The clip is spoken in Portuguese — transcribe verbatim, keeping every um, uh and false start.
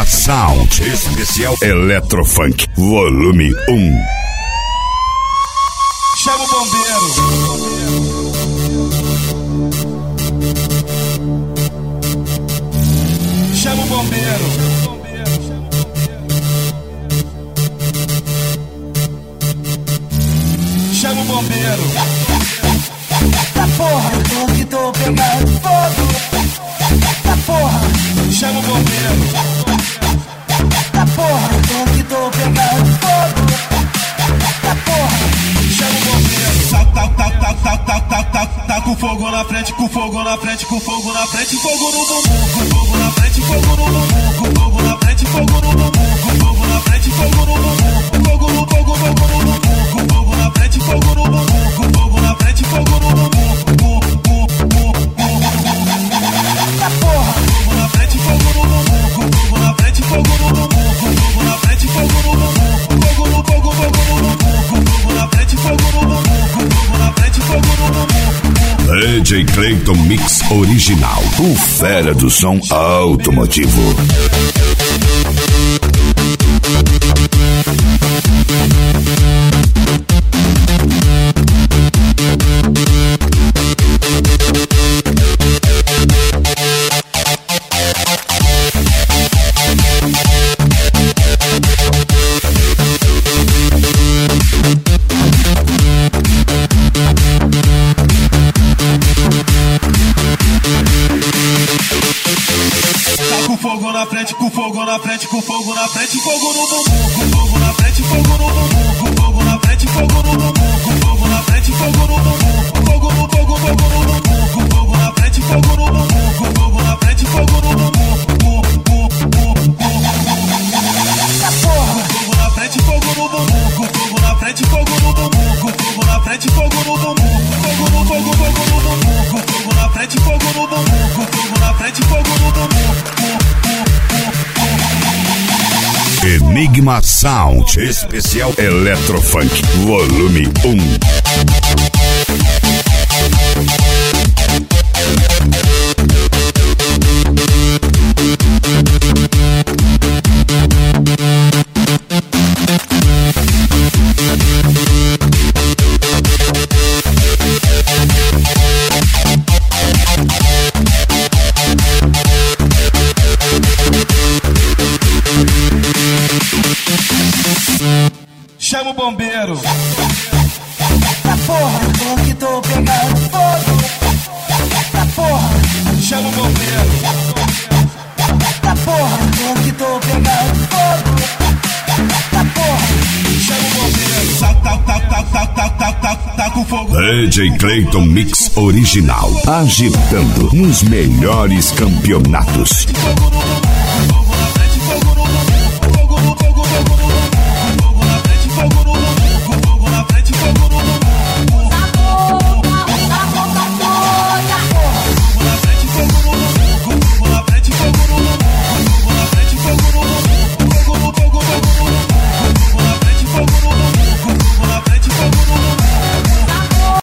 Enigma Sound, especial Eletrofunk, volume um. Chama o bombeiro. Chama o bombeiro. Chama o bombeiro. Tá porra, eu tô que tô pegando fogo. Tá porra. Chama o bombeiro. Tá porra, eu tô que tô pegando fogo. Tá porra. Chama o bombeiro. Tá, tá, tá, tá, tá, tá, tá, tá, tá com fogo na frente, com fogo na frente, com fogo na frente, fogo no bumbum, com fogo na frente, fogo no bumbum, com fogo na frente, fogo no bumbum, com fogo na frente, fogo no bumbum, fogo no fogo, fogo no bumbum, com fogo na frente, fogo no bumbum, com fogo na frente, fogo no bumbum, tá porra. fogo na frente, fogo no bumbum, com fogo na frente, fogo no bumbum, com fogo na frente, fogo no bumbum, fogo no fogo, fogo no bumbum, com fogo na frente, fogo no bumbum, com fogo na frente, fogo no bumbum. D J Clayton Mix Original, o fera do som automotivo. Fogo na frente, com fogo na frente, com fogo na frente, fogo no bumbum, com fogo na frente, fogo no bumbum, com fogo na frente, fogo no bumbum, com fogo na frente, fogo no bumbum, fogo no fogo, fogo no bumbum, com fogo na frente, fogo no bumbum, com fogo na frente, fogo no bumbum, tá porra. fogo na frente, fogo no bumbum, com fogo na frente, fogo no bumbum, com fogo na frente, fogo no bumbum, fogo no fogo, fogo no bumbum, com fogo na frente, fogo no bumbum, com fogo na frente, fogo no bumbum. Enigma Sound, especial Eletrofunk, volume um. Chama o bombeiro. Tá porra, eu tô que tô pegando fogo. Tá porra. Chama o bombeiro. Tá porra, eu tô que tô pegando fogo. Tá porra. Chama o bombeiro. Tá, tá, tá, tá, tá, tá, tá, tá, tá com fogo. D J Clayton Mix Original, agitando nos melhores campeonatos. Fogo no bumbum.